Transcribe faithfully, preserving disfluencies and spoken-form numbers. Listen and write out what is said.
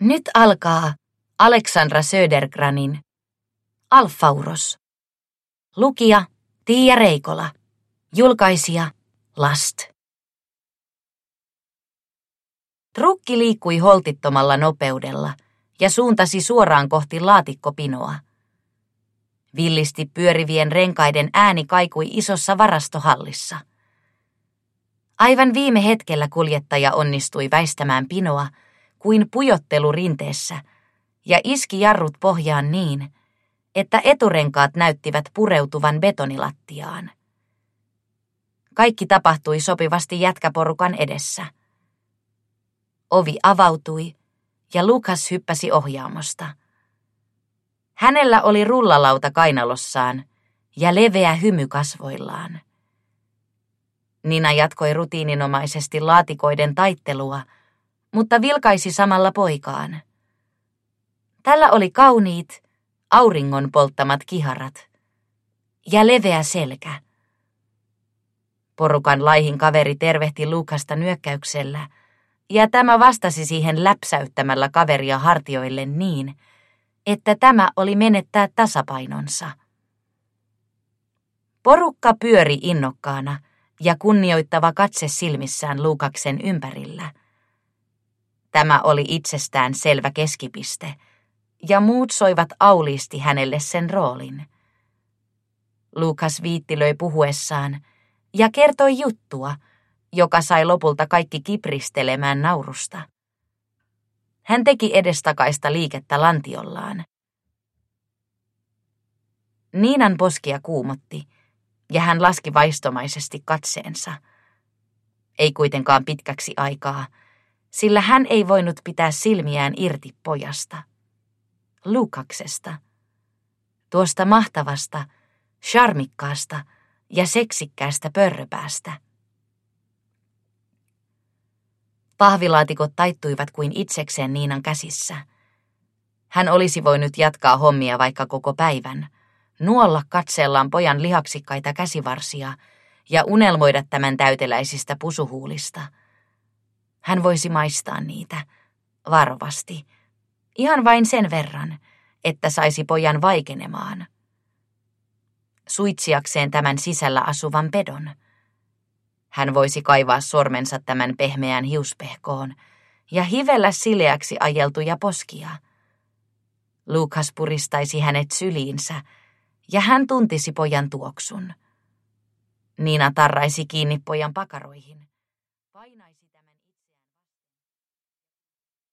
Nyt alkaa Aleksandra Södergranin Alfauros. Lukija Tiia Reikola. Julkaisija Last. Trukki liikkui holtittomalla nopeudella ja suuntasi suoraan kohti laatikkopinoa. Villisti pyörivien renkaiden ääni kaikui isossa varastohallissa. Aivan viime hetkellä kuljettaja onnistui väistämään pinoa kuin pujottelu rinteessä ja iski jarrut pohjaan niin, että eturenkaat näyttivät pureutuvan betonilattiaan. Kaikki tapahtui sopivasti jätkäporukan edessä. Ovi avautui ja Lukas hyppäsi ohjaamosta. Hänellä oli rullalauta kainalossaan ja leveä hymy kasvoillaan. Nina jatkoi rutiininomaisesti laatikoiden taittelua, mutta vilkaisi samalla poikaan. Tällä oli kauniit, auringon polttamat kiharat ja leveä selkä. Porukan laihin kaveri tervehti Lukasta nyökkäyksellä, ja tämä vastasi siihen läpsäyttämällä kaveria hartioille niin, että tämä oli menettää tasapainonsa. Porukka pyöri innokkaana ja kunnioittava katse silmissään Lukaksen ympärillä. Tämä oli itsestään selvä keskipiste, ja muut soivat auliisti hänelle sen roolin. Lukas viittilöi puhuessaan ja kertoi juttua, joka sai lopulta kaikki kipristelemään naurusta. Hän teki edestakaista liikettä lantiollaan. Niinan poskia kuumotti, ja hän laski vaistomaisesti katseensa. Ei kuitenkaan pitkäksi aikaa, sillä hän ei voinut pitää silmiään irti pojasta. Lukaksesta. Tuosta mahtavasta, charmikkaasta ja seksikkäästä pörröpäästä. Pahvilaatikot taittuivat kuin itsekseen Niinan käsissä. Hän olisi voinut jatkaa hommia vaikka koko päivän, nuolla katseellaan pojan lihaksikkaita käsivarsia ja unelmoida tämän täyteläisistä pusuhuulista. Hän voisi maistaa niitä, varovasti, ihan vain sen verran, että saisi pojan vaikenemaan. Suitsiakseen tämän sisällä asuvan pedon. Hän voisi kaivaa sormensa tämän pehmeään hiuspehkoon ja hivellä sileäksi ajeltuja poskia. Lukas puristaisi hänet syliinsä ja hän tuntisi pojan tuoksun. Niina tarraisi kiinni pojan pakaroihin. Painaisi